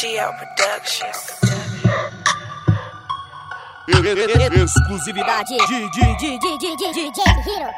GL Productions. Exclusividade DJ Hero.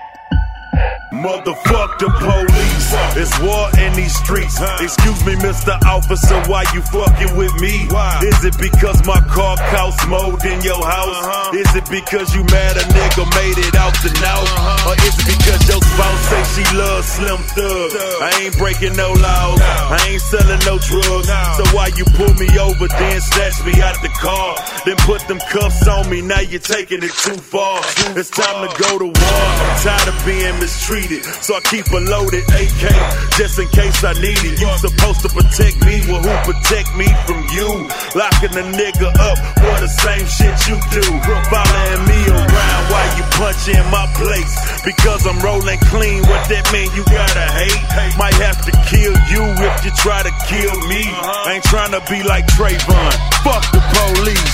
Motherfuck the police, it's war in these streets. Excuse me, Mr. Officer, why you fucking with me? Is it because my car costs more than your house? Is it because you mad a nigga made it out the now? Or is it because your spouse say she loves Slim Thug? I ain't breaking no laws, I ain't selling no drugs. So why you pull me over, then snatch me out the car? Then put them cuffs on me, now you're taking it too far. It's time to go to war, I'm tired of being mistreated. So I keep a loaded AK, just in case I need it. You supposed to protect me, well who protect me from you? Locking a nigga up for the same shit you do. Following me around while you punch in my place. Because I'm rolling clean, what that mean you gotta hate? Might have to kill you if you try to kill me. I ain't trying to be like Trayvon, fuck the police.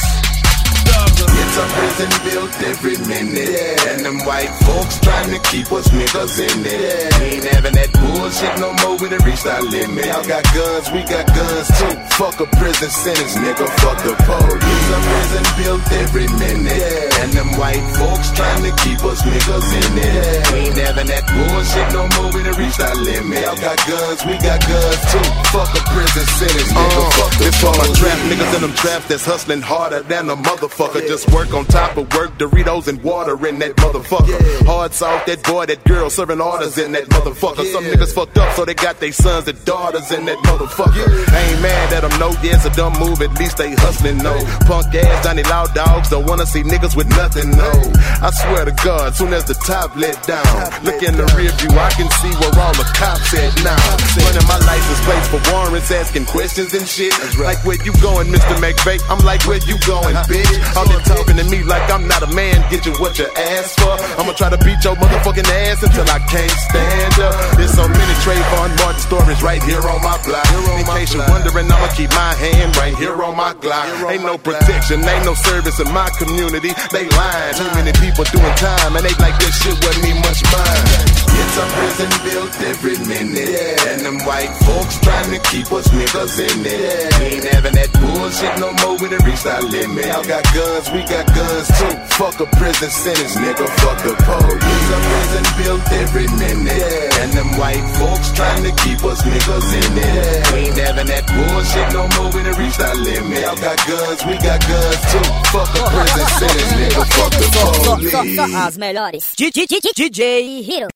It's a prison built every minute, and them white folks trying to keep us niggas in it. We ain't having that bullshit no more, we done reached our limit. Y'all got guns, we got guns too. Fuck a prison sentence, nigga, fuck the police. It's a prison built every minute, and them white folks trying to keep us niggas in it. We ain't having that bullshit no more, we done reached our limit. Y'all got guns, we got guns too. Fuck a prison sentence, nigga, fuck the police. This for my trap niggas in them traps that's hustling harder than a motherfucker. Just work on top of work, Doritos and water in that motherfucker. Hard soft, that boy, that girl serving orders in that motherfucker. Some niggas fucked up, so they got their sons and daughters in that motherfucker. I ain't mad at them, no, yeah, it's a dumb move, at least they hustling, no. Punk ass, Johnny Loud dogs don't wanna see niggas with nothing, no. I swear to God, soon as the top let down, look in the rear view, I can see where all the cops at now. Running my license plates for warrants, asking questions and shit. Like, where you going, Mr. McVeigh? I'm like, where you going, bitch? All they talking to me like I'm not a man, get you what you asked for. I'ma try to beat your motherfucking ass until I can't stand up. There's so many Trayvon Martin stories right here on my block. In case you're wondering, I'ma keep my hand right here on my Glock. Ain't no protection, ain't no service in my community. They lying, too many people doing time, and they like this shit wasn't even much mine. It's a prison built every minute, and them white folks trying to keep us niggas in it. We ain't having that bullshit no more, we done reached our limit. Y'all got guns, we got guns too. Fuck a prison sentence, nigga, fuck the police. It's a prison built every minute, and them white folks trying to keep us niggas in it. We ain't having that bullshit no more, we done reached our limit. Y'all got guns, we got guns too. Fuck a prison sentence, nigga, fuck the police. As melhores DJ Hero.